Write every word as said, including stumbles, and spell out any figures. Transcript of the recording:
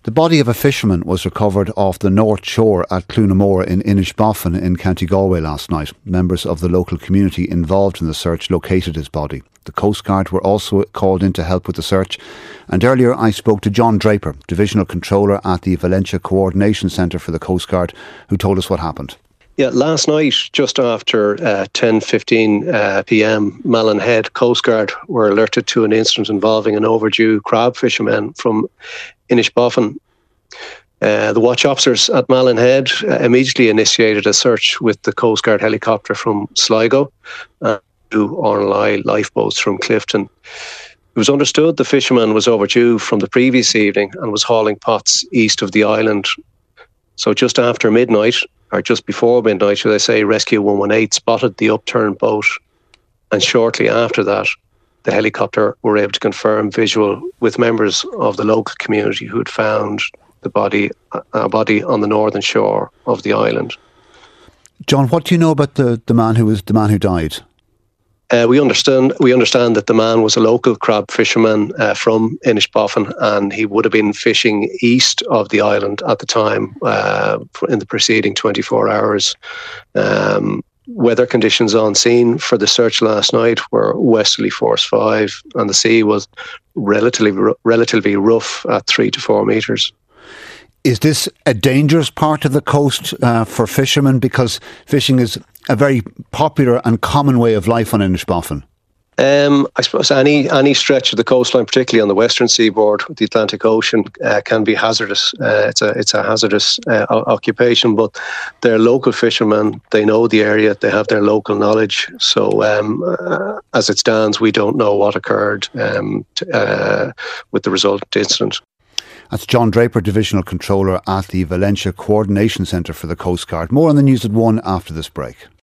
The body of a fisherman was recovered off the north shore at Clunamore in Inishbofin in County Galway last night. Members of the local community involved in the search located his body. The Coast Guard were also called in to help with the search. And earlier I spoke to John Draper, Divisional Controller at the Valentia Coordination Centre for the Coast Guard, who told us what happened. Yeah, last night, just after uh, ten fifteen uh, p m, Malin Head Coast Guard were alerted to an incident involving an overdue crab fisherman from Inishbofin. Uh, the watch officers at Malin Head uh, immediately initiated a search with the Coast Guard helicopter from Sligo and two Ornelly lifeboats from Clifton. It was understood the fisherman was overdue from the previous evening and was hauling pots east of the island. So just after midnight, or just before midnight, should I say, Rescue one one eight spotted the upturned boat, and shortly after that, the helicopter were able to confirm visual with members of the local community who had found the body, a body on the northern shore of the island. John, what do you know about the, the man who was the man who died? Uh, we understand we understand that the man was a local crab fisherman uh, from Inishbofin, and he would have been fishing east of the island at the time uh, in the preceding twenty-four hours. Um, weather conditions on scene for the search last night were westerly force five, and the sea was relatively relatively rough at three to four metres. Is this a dangerous part of the coast uh, for fishermen? Because fishing is a very popular and common way of life on Inishbofin. Um, I suppose any any stretch of the coastline, particularly on the western seaboard, the Atlantic Ocean, uh, can be hazardous. Uh, it's a it's a hazardous uh, occupation, but they're local fishermen. They know the area. They have their local knowledge. So, um, uh, as it stands, we don't know what occurred um, t- uh, with the resultant incident. That's John Draper, Divisional Controller at the Valentia Coordination Centre for the Coast Guard. More on the news at one after this break.